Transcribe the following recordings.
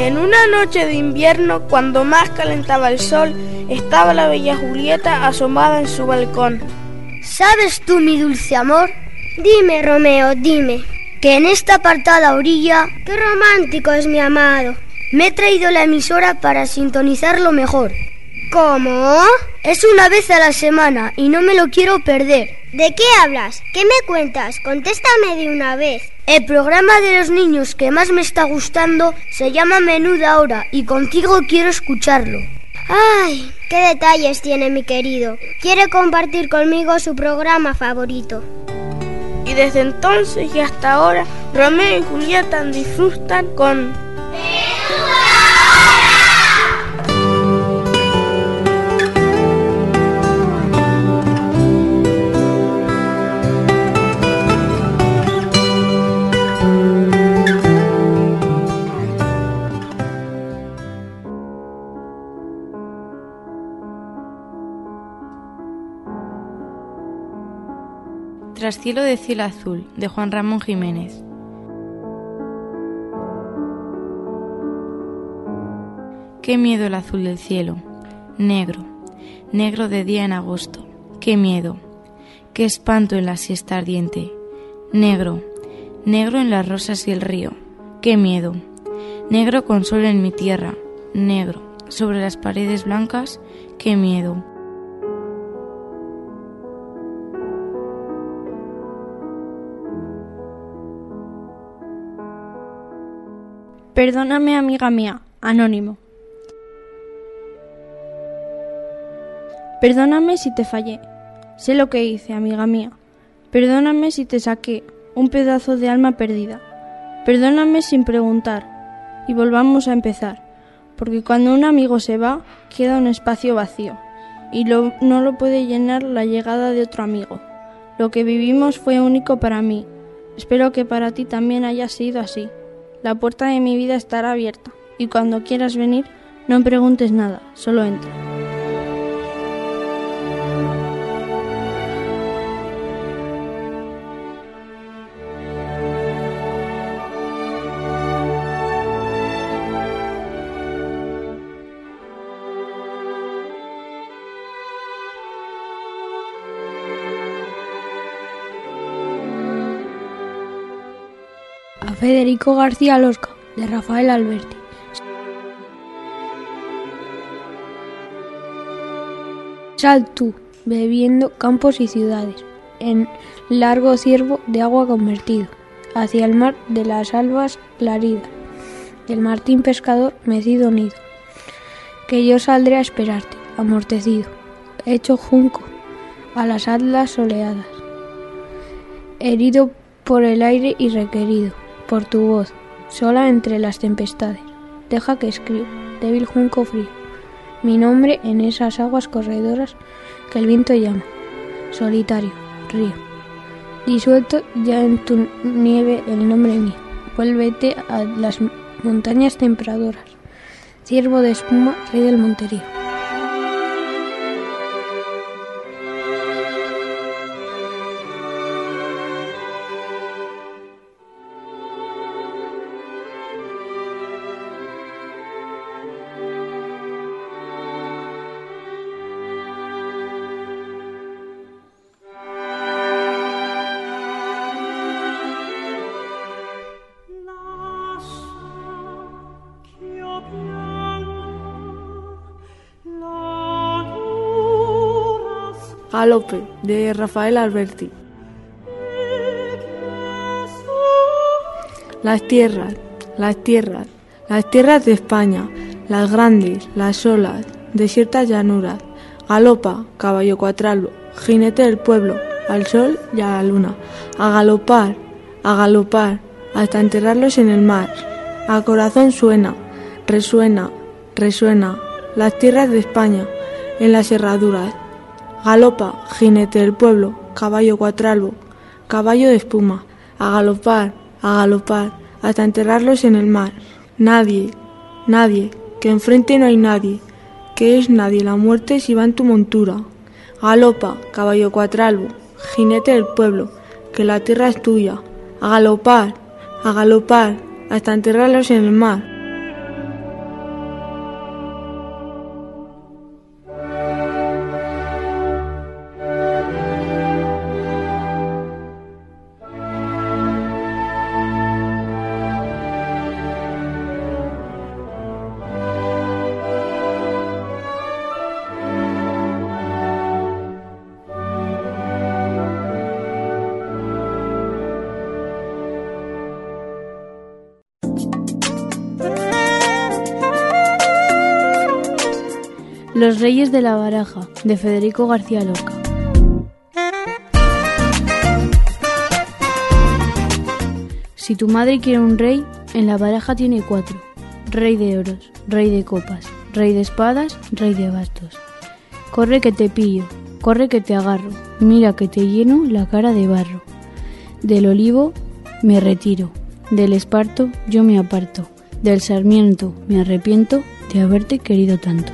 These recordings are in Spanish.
En una noche de invierno, cuando más calentaba el sol, estaba la bella Julieta asomada en su balcón. ¿Sabes tú, mi dulce amor? Dime, Romeo, dime, que en esta apartada orilla, qué romántico es mi amado. Me he traído la emisora para sintonizarlo mejor. ¿Cómo? Es una vez a la semana y no me lo quiero perder. ¿De qué hablas? ¿Qué me cuentas? Contéstame de una vez. El programa de los niños que más me está gustando se llama Menuda Hora y contigo quiero escucharlo. ¡Ay! ¡Qué detalles tiene mi querido! Quiere compartir conmigo su programa favorito. Y desde entonces y hasta ahora, Romeo y Julieta disfrutan con... ¡Menuda Hora! Trascielo de cielo azul, de Juan Ramón Jiménez. Qué miedo el azul del cielo, negro, negro de día en agosto. Qué miedo, qué espanto en la siesta ardiente. Negro, negro en las rosas y el río. Qué miedo, negro con sol en mi tierra. Negro, sobre las paredes blancas. Qué miedo. Perdóname, amiga mía, anónimo. Perdóname si te fallé. Sé lo que hice, amiga mía. Perdóname si te saqué un pedazo de alma perdida. Perdóname sin preguntar y volvamos a empezar, porque cuando un amigo se va, queda un espacio vacío y no lo puede llenar la llegada de otro amigo. Lo que vivimos fue único para mí. Espero que para ti también haya sido así. La puerta de mi vida estará abierta y cuando quieras venir, no preguntes nada, solo entra. A Federico García Lorca, de Rafael Alberti. Sal tú, bebiendo campos y ciudades, en largo ciervo de agua convertido, hacia el mar de las albas claridas, del martín pescador mecido nido, que yo saldré a esperarte, amortecido, hecho junco, a las atlas soleadas, herido por el aire y requerido por tu voz, sola entre las tempestades. Deja que escriba, débil junco frío, mi nombre en esas aguas corredoras que el viento llama. Solitario, río, disuelto ya en tu nieve el nombre mío. Vuélvete a las montañas templadoras, ciervo de espuma, rey del monterío. Galope, de Rafael Alberti. Las tierras, las tierras, las tierras de España, las grandes, las solas, desiertas llanuras. Galopa, caballo cuatralbo, jinete del pueblo, al sol y a la luna. A galopar, hasta enterrarlos en el mar. A corazón suena, resuena, resuena, las tierras de España, en las herraduras. Galopa, jinete del pueblo, caballo cuatralbo, caballo de espuma, a galopar, hasta enterrarlos en el mar. Nadie, nadie, que enfrente no hay nadie, que es nadie la muerte si va en tu montura. Galopa, caballo cuatralbo, jinete del pueblo, que la tierra es tuya, a galopar, hasta enterrarlos en el mar. Los Reyes de la Baraja, de Federico García Lorca. Si tu madre quiere un rey, en la baraja tiene 4. Rey de oros, rey de copas, rey de espadas, rey de bastos. Corre que te pillo, corre que te agarro, mira que te lleno la cara de barro. Del olivo me retiro, del esparto yo me aparto, del sarmiento me arrepiento de haberte querido tanto.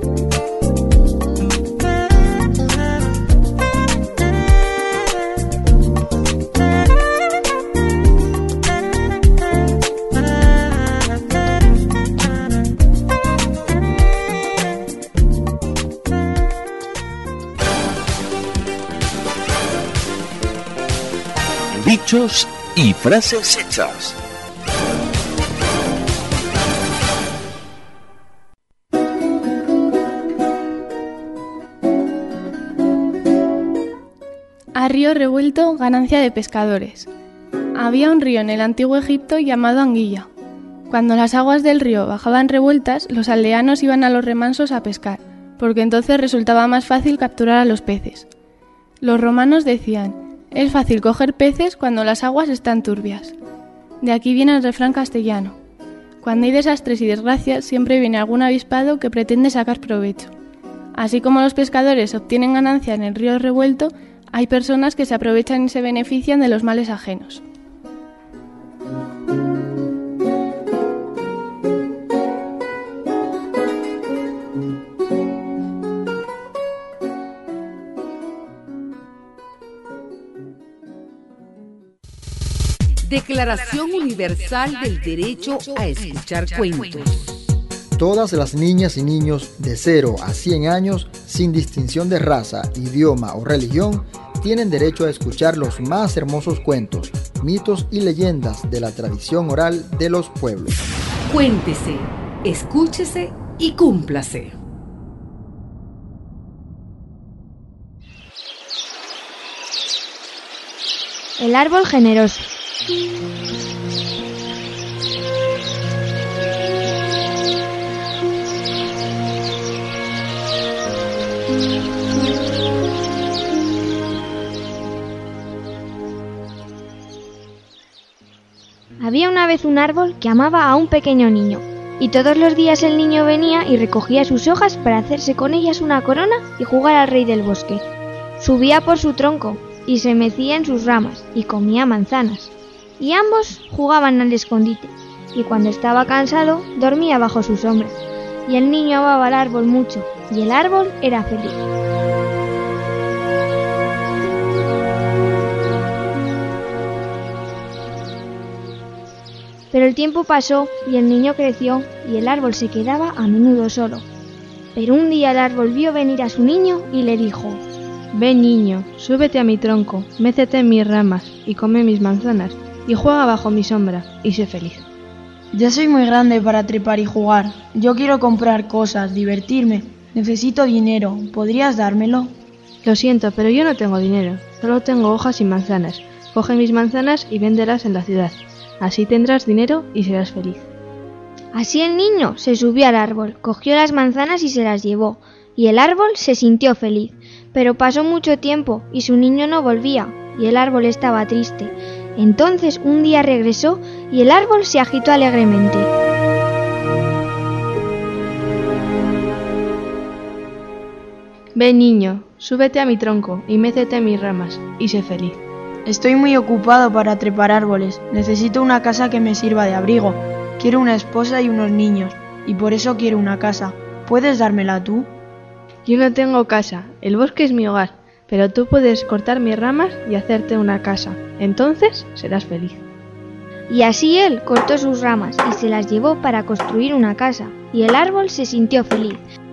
Dichos y frases hechas. A río revuelto, ganancia de pescadores. Había un río en el antiguo Egipto llamado Anguilla. Cuando las aguas del río bajaban revueltas, los aldeanos iban a los remansos a pescar, porque entonces resultaba más fácil capturar a los peces. Los romanos decían: es fácil coger peces cuando las aguas están turbias. De aquí viene el refrán castellano: cuando hay desastres y desgracias, siempre viene algún avispado que pretende sacar provecho. Así como los pescadores obtienen ganancia en el río revuelto, hay personas que se aprovechan y se benefician de los males ajenos. Declaración Universal del Derecho a Escuchar Cuentos. Todas las niñas y niños de 0 a 100 años, sin distinción de raza, idioma o religión, tienen derecho a escuchar los más hermosos cuentos, mitos y leyendas de la tradición oral de los pueblos. Cuéntese, escúchese y cúmplase. El árbol generoso. Había una vez un árbol que amaba a un pequeño niño, y todos los días el niño venía y recogía sus hojas para hacerse con ellas una corona y jugar al rey del bosque. Subía por su tronco y se mecía en sus ramas y comía manzanas, y ambos jugaban al escondite, y cuando estaba cansado dormía bajo su sombra, y el niño amaba al árbol mucho, y el árbol era feliz. Pero el tiempo pasó y el niño creció y el árbol se quedaba a menudo solo. Pero un día el árbol vio venir a su niño y le dijo: Ven, niño, súbete a mi tronco, mécete en mis ramas y come mis manzanas y juega bajo mi sombra y sé feliz. Ya soy muy grande para trepar y jugar. Yo quiero comprar cosas, divertirme. Necesito dinero. ¿Podrías dármelo? Lo siento, pero yo no tengo dinero. Solo tengo hojas y manzanas. Coge mis manzanas y véndelas en la ciudad. Así tendrás dinero y serás feliz. Así el niño se subió al árbol, cogió las manzanas y se las llevó, y el árbol se sintió feliz. Pero pasó mucho tiempo y su niño no volvía, y el árbol estaba triste. Entonces un día regresó y el árbol se agitó alegremente. Ven, niño, súbete a mi tronco y mécete en mis ramas y sé feliz. Estoy muy ocupado para trepar árboles. Necesito una casa que me sirva de abrigo. Quiero una esposa y unos niños, y por eso quiero una casa. ¿Puedes dármela tú? Yo no tengo casa, el bosque es mi hogar, pero tú puedes cortar mis ramas y hacerte una casa. Entonces serás feliz. Y así él cortó sus ramas y se las llevó para construir una casa, y el árbol se sintió feliz.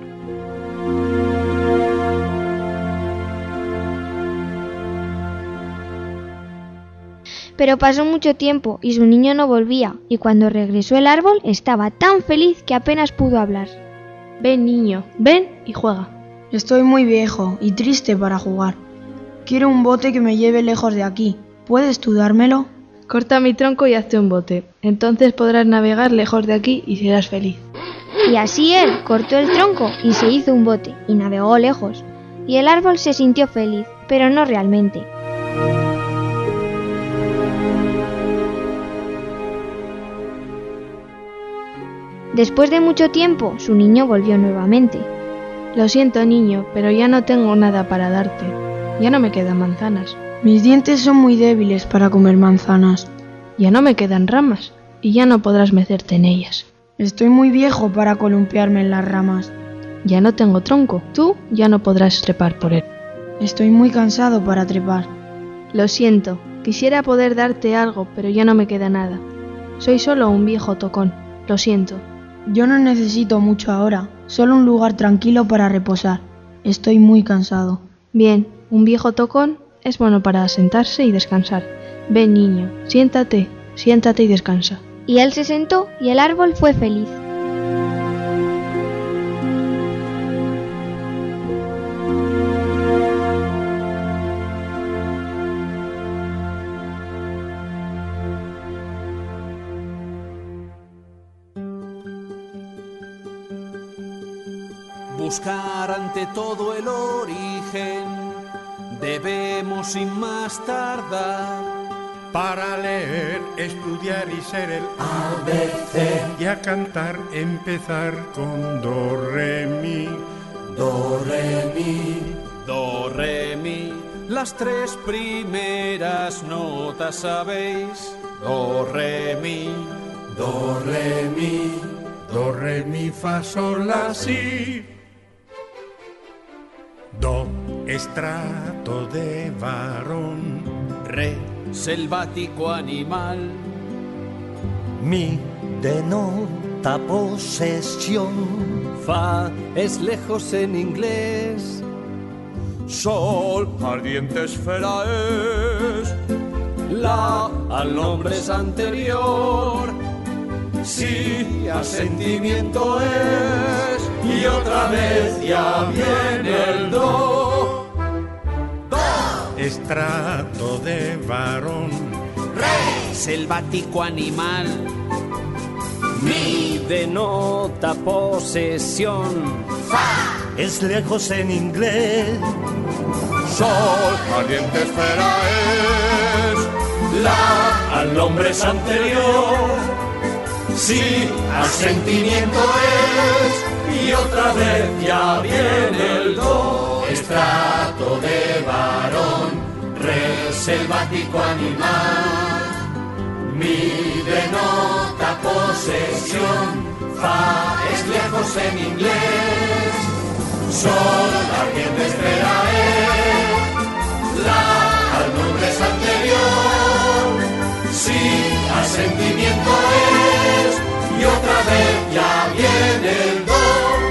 Pero pasó mucho tiempo y su niño no volvía, y cuando regresó el árbol estaba tan feliz que apenas pudo hablar. Ven, niño, ven y juega. Estoy muy viejo y triste para jugar. Quiero un bote que me lleve lejos de aquí. ¿Puedes tú dármelo? Corta mi tronco y hazte un bote. Entonces podrás navegar lejos de aquí y serás feliz. Y así él cortó el tronco y se hizo un bote y navegó lejos. Y el árbol se sintió feliz, pero no realmente. Después de mucho tiempo, su niño volvió nuevamente. Lo siento, niño, pero ya no tengo nada para darte. Ya no me quedan manzanas. Mis dientes son muy débiles para comer manzanas. Ya no me quedan ramas, y ya no podrás mecerte en ellas. Estoy muy viejo para columpiarme en las ramas. Ya no tengo tronco, tú ya no podrás trepar por él. Estoy muy cansado para trepar. Lo siento, quisiera poder darte algo, pero ya no me queda nada. Soy solo un viejo tocón, lo siento. Yo no necesito mucho ahora, solo un lugar tranquilo para reposar. Estoy muy cansado. Bien, un viejo tocón es bueno para sentarse y descansar. Ven, niño, siéntate y descansa. Y él se sentó y el árbol fue feliz. Buscar ante todo el origen, debemos sin más tardar. Para leer, estudiar y ser el ABC. Y a cantar, empezar con do, re, mi. Do, re, mi. Do, re, mi. Las tres primeras notas sabéis. Do, re, mi. Do, re, mi. Do, re, mi, fa, sol, la, si. Do, estrato de varón. Re, selvático animal. Mi, denota posesión. Fa, es lejos en inglés. Sol, ardiente esfera es. La, al nombre es anterior. Si, asentimiento es. Y otra vez ya viene el do. Do, estrato de varón. Re, selvático animal. Mi, denota posesión. Fa, es lejos en inglés. Sol, ardiente esfera es. La, al nombre es anterior. Sí, asentimiento es, y otra vez ya viene el do. Estrato de varón, re, selvático animal. Mi, denota posesión. Fa, es lejos en inglés. Sol, ardiente esfera es. La, al nombre es anterior. Sí, asentimiento es, y otra vez ya viene el do.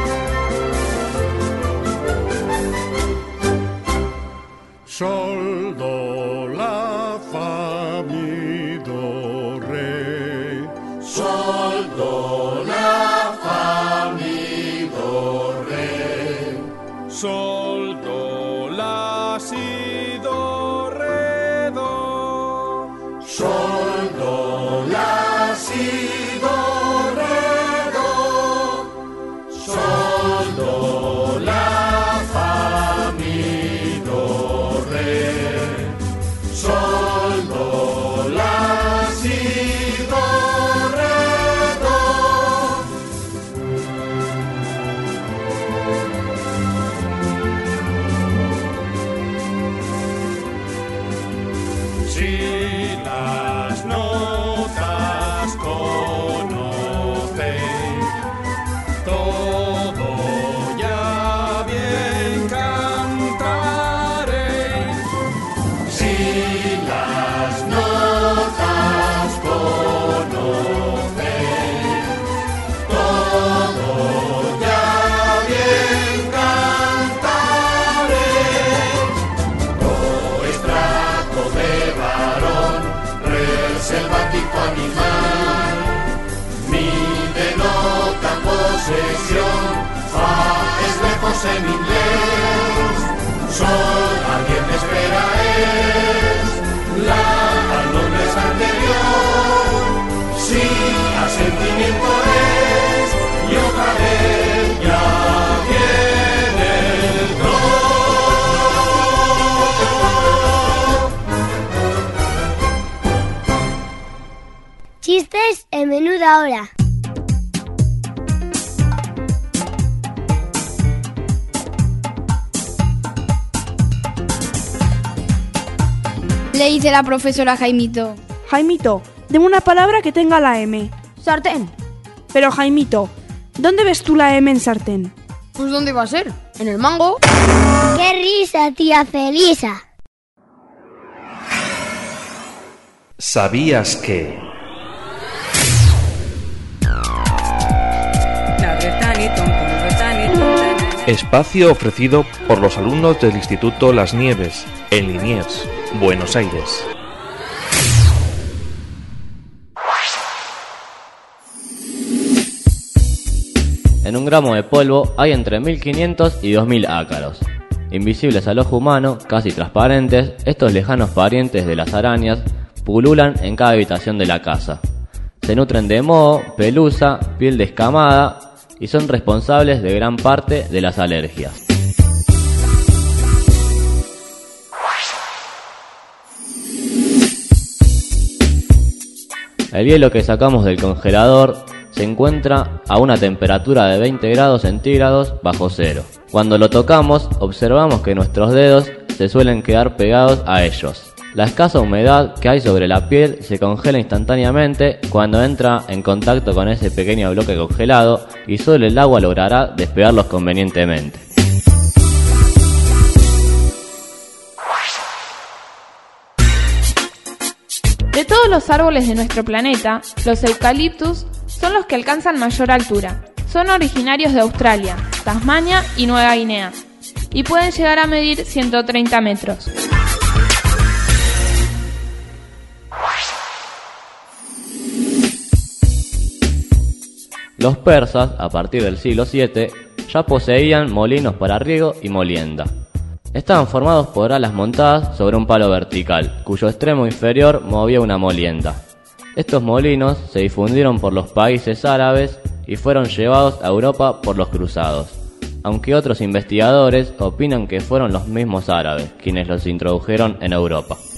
Sol, do, la, fa, mi, do, re. Sol, do, la, fa, mi, do, re. Sol, do, la, si, do, re, do. Sol, do, la, si, do, re, do. Sol, do, la, fa, mi, do, re. Sol, do, la, si, do, re, do. Chistes en Menuda Hora. Le dice la profesora a Jaimito. Jaimito, deme una palabra que tenga la M. Sartén. Pero Jaimito, ¿dónde ves tú la M en sartén? Pues ¿dónde va a ser? ¿En el mango? ¡Qué risa, tía Felisa! ¿Sabías que? Espacio ofrecido por los alumnos del Instituto Las Nieves, en Liniers, Buenos Aires. En un gramo de polvo hay entre 1500 y 2000 ácaros. Invisibles al ojo humano, casi transparentes, estos lejanos parientes de las arañas pululan en cada habitación de la casa. Se nutren de moho, pelusa, piel descamada y son responsables de gran parte de las alergias. El hielo que sacamos del congelador se encuentra a una temperatura de 20 grados centígrados bajo cero. Cuando lo tocamos, observamos que nuestros dedos se suelen quedar pegados a ellos. La escasa humedad que hay sobre la piel se congela instantáneamente cuando entra en contacto con ese pequeño bloque congelado y solo el agua logrará despegarlos convenientemente. De todos los árboles de nuestro planeta, los eucaliptus son los que alcanzan mayor altura. Son originarios de Australia, Tasmania y Nueva Guinea, y pueden llegar a medir 130 metros. Los persas, a partir del siglo VII, ya poseían molinos para riego y molienda. Estaban formados por alas montadas sobre un palo vertical, cuyo extremo inferior movía una molienda. Estos molinos se difundieron por los países árabes y fueron llevados a Europa por los cruzados, aunque otros investigadores opinan que fueron los mismos árabes quienes los introdujeron en Europa.